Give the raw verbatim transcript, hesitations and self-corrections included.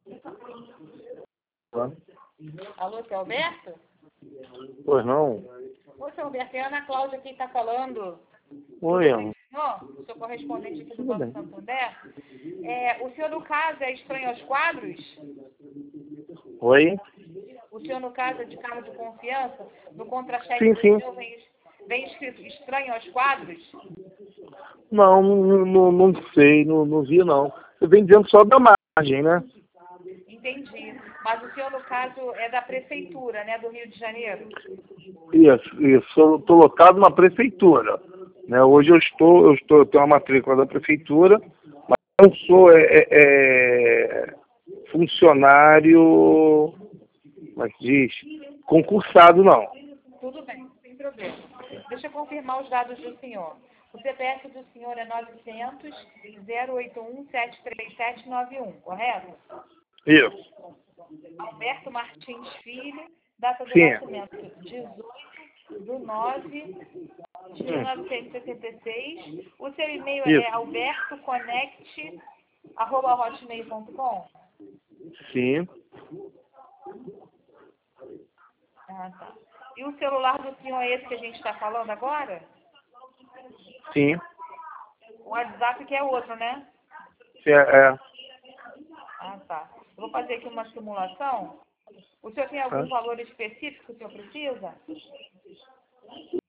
Tá? Alô, seu Alberto? Pois não? Ô, seu Alberto, é a Ana Cláudia quem está falando. Oi, Ana. Senhor, sou correspondente aqui do Tudo Banco bem. Santander. É, o senhor, no caso, é estranho aos quadros? Oi? O senhor, no caso, é de cargo de confiança? No contra-cheque Sim, do sim. senhor vem, vem escrito estranho aos quadros? Não, não, não, não sei, não, não vi não. Você vem dizendo só da margem, né? Entendi. Mas o senhor, no caso, é da prefeitura, né, do Rio de Janeiro? Isso, isso. Eu estou locado na prefeitura. Né? Hoje eu estou, eu estou, eu tenho uma matrícula da prefeitura, mas não sou é, é, é, funcionário, como é que diz? Concursado, não. Tudo bem, sem problema. Deixa eu confirmar os dados do senhor. O C P F do senhor é novecentos, zero oito um, sete três sete nove um, correto? Isso. Alberto Martins Filho, data do Sim. nascimento dezoito de nove de mil novecentos e setenta e seis. O seu e-mail é Isso. albertoconnect arroba hotmail ponto com? Sim. Ah, tá. E o celular do senhor é esse que a gente está falando agora? Sim. O WhatsApp que é outro, né? É, é. Ah, tá. Eu vou fazer aqui uma simulação. O senhor tem algum É. valor específico que o senhor precisa?